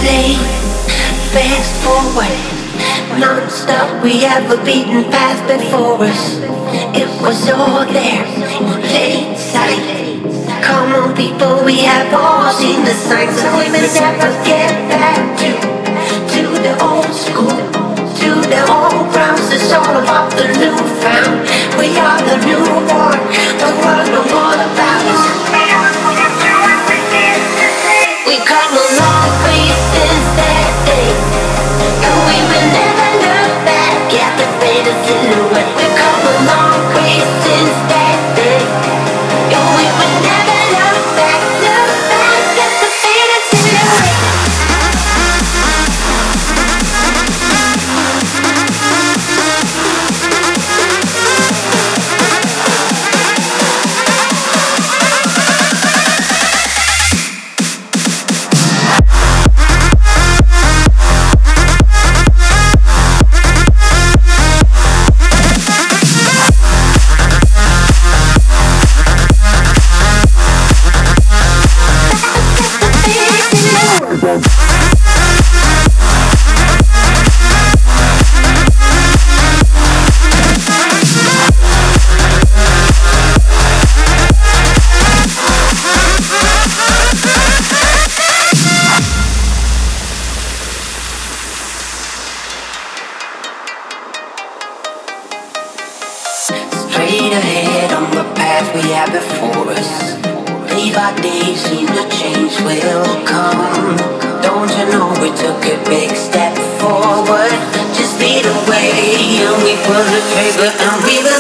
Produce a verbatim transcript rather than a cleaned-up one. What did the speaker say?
play fast forward, non-stop. We have a beaten path before us. It was all there, plain sight. Come on, people, we have all seen the signs, and we may never get back to to the old school, to the old grounds. It's all about the new found. We are the newborn. The world knows all about us. We come a long way since that day, and we will never look back at the faded silhouette. We come a long way since that day, and we will never look back, look back at the faded silhouette. Straight ahead on the path we have before us. Day by day seem to change will come. Don't you know we took a big step forward? Just lead the way and we pull the trigger and we will